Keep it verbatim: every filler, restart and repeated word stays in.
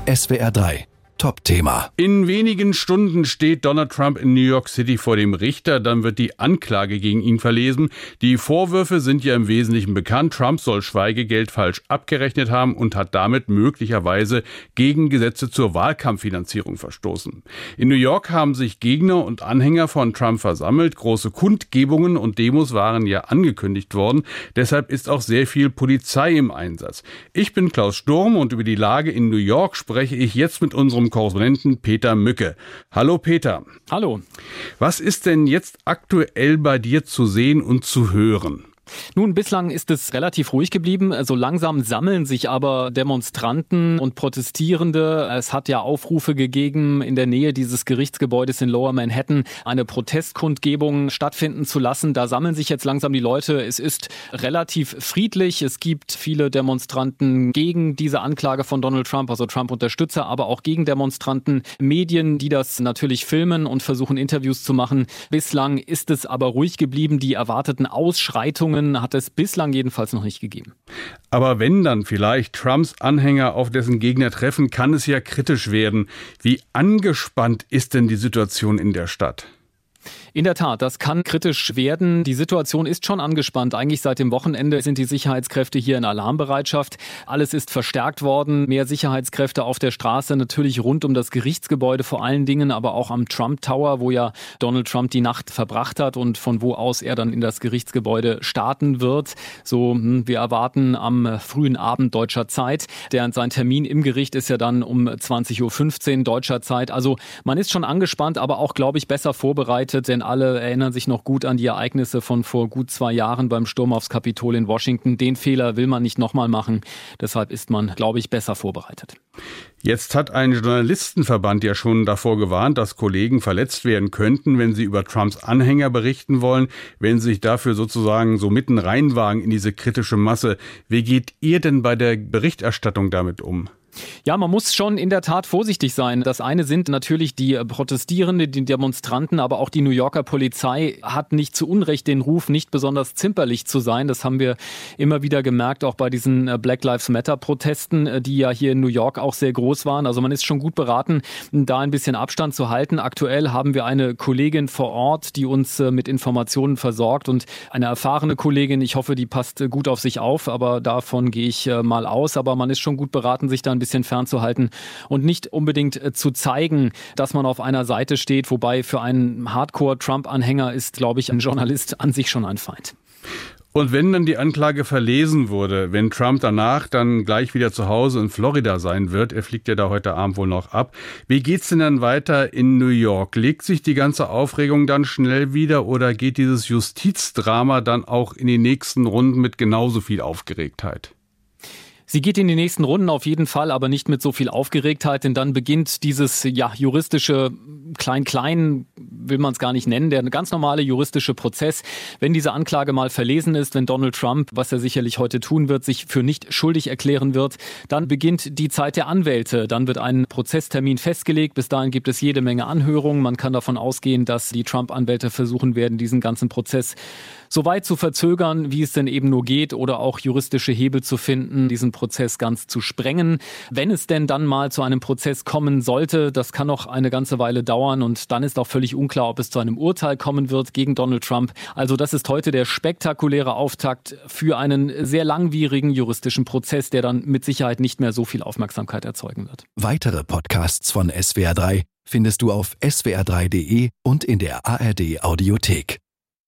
S W R drei Top-Thema. In wenigen Stunden steht Donald Trump in New York City vor dem Richter. Dann wird die Anklage gegen ihn verlesen. Die Vorwürfe sind ja im Wesentlichen bekannt. Trump soll Schweigegeld falsch abgerechnet haben und hat damit möglicherweise gegen Gesetze zur Wahlkampffinanzierung verstoßen. In New York haben sich Gegner und Anhänger von Trump versammelt. Große Kundgebungen und Demos waren ja angekündigt worden. Deshalb ist auch sehr viel Polizei im Einsatz. Ich bin Klaus Sturm und über die Lage in New York spreche ich jetzt mit unserem Korrespondenten Peter Mücke. Hallo Peter. Hallo. Was ist denn jetzt aktuell bei dir zu sehen und zu hören? Nun, bislang ist es relativ ruhig geblieben. So langsam sammeln sich aber Demonstranten und Protestierende. Es hat ja Aufrufe gegeben, in der Nähe dieses Gerichtsgebäudes in Lower Manhattan eine Protestkundgebung stattfinden zu lassen. Da sammeln sich jetzt langsam die Leute. Es ist relativ friedlich. Es gibt viele Demonstranten gegen diese Anklage von Donald Trump, also Trump-Unterstützer, aber auch Gegendemonstranten. Medien, die das natürlich filmen und versuchen, Interviews zu machen. Bislang ist es aber ruhig geblieben. Die erwarteten Ausschreitungen hat es bislang jedenfalls noch nicht gegeben. Aber wenn dann vielleicht Trumps Anhänger auf dessen Gegner treffen, kann es ja kritisch werden. Wie angespannt ist denn die Situation in der Stadt? In der Tat, das kann kritisch werden. Die Situation ist schon angespannt. Eigentlich seit dem Wochenende sind die Sicherheitskräfte hier in Alarmbereitschaft. Alles ist verstärkt worden. Mehr Sicherheitskräfte auf der Straße, natürlich rund um das Gerichtsgebäude vor allen Dingen, aber auch am Trump Tower, wo ja Donald Trump die Nacht verbracht hat und von wo aus er dann in das Gerichtsgebäude starten wird. So, wir erwarten am frühen Abend deutscher Zeit. Der, sein Termin im Gericht ist ja dann um zwanzig Uhr fünfzehn deutscher Zeit. Also man ist schon angespannt, aber auch, glaube ich, besser vorbereitet, denn alle erinnern sich noch gut an die Ereignisse von vor gut zwei Jahren beim Sturm aufs Kapitol in Washington. Den Fehler will man nicht nochmal machen. Deshalb ist man, glaube ich, besser vorbereitet. Jetzt hat ein Journalistenverband ja schon davor gewarnt, dass Kollegen verletzt werden könnten, wenn sie über Trumps Anhänger berichten wollen, wenn sie sich dafür sozusagen so mitten reinwagen in diese kritische Masse. Wie geht ihr denn bei der Berichterstattung damit um? Ja, man muss schon in der Tat vorsichtig sein. Das eine sind natürlich die Protestierenden, die Demonstranten, aber auch die New Yorker Polizei hat nicht zu Unrecht den Ruf, nicht besonders zimperlich zu sein. Das haben wir immer wieder gemerkt, auch bei diesen Black Lives Matter Protesten, die ja hier in New York auch sehr groß waren. Also man ist schon gut beraten, da ein bisschen Abstand zu halten. Aktuell haben wir eine Kollegin vor Ort, die uns mit Informationen versorgt und eine erfahrene Kollegin. Ich hoffe, die passt gut auf sich auf, aber davon gehe ich mal aus. Aber man ist schon gut beraten, sich da ein bisschen fernzuhalten und nicht unbedingt äh, zu zeigen, dass man auf einer Seite steht, wobei für einen Hardcore-Trump-Anhänger ist, glaube ich, ein Journalist an sich schon ein Feind. Und wenn dann die Anklage verlesen wurde, wenn Trump danach dann gleich wieder zu Hause in Florida sein wird, er fliegt ja da heute Abend wohl noch ab, wie geht's denn dann weiter in New York? Legt sich die ganze Aufregung dann schnell wieder oder geht dieses Justizdrama dann auch in die nächsten Runden mit genauso viel Aufgeregtheit? Sie geht in die nächsten Runden auf jeden Fall, aber nicht mit so viel Aufgeregtheit, denn dann beginnt dieses ja juristische Klein-Klein, will man es gar nicht nennen, der ganz normale juristische Prozess. Wenn diese Anklage mal verlesen ist, wenn Donald Trump, was er sicherlich heute tun wird, sich für nicht schuldig erklären wird, dann beginnt die Zeit der Anwälte. Dann wird ein Prozesstermin festgelegt. Bis dahin gibt es jede Menge Anhörungen. Man kann davon ausgehen, dass die Trump-Anwälte versuchen werden, diesen ganzen Prozess so weit zu verzögern, wie es denn eben nur geht, oder auch juristische Hebel zu finden, diesen Prozess ganz zu sprengen. Wenn es denn dann mal zu einem Prozess kommen sollte, das kann noch eine ganze Weile dauern und dann ist auch völlig unklar, ob es zu einem Urteil kommen wird gegen Donald Trump. Also das ist heute der spektakuläre Auftakt für einen sehr langwierigen juristischen Prozess, der dann mit Sicherheit nicht mehr so viel Aufmerksamkeit erzeugen wird. Weitere Podcasts von S W R drei findest du auf S W R drei Punkt de und in der A R D Audiothek.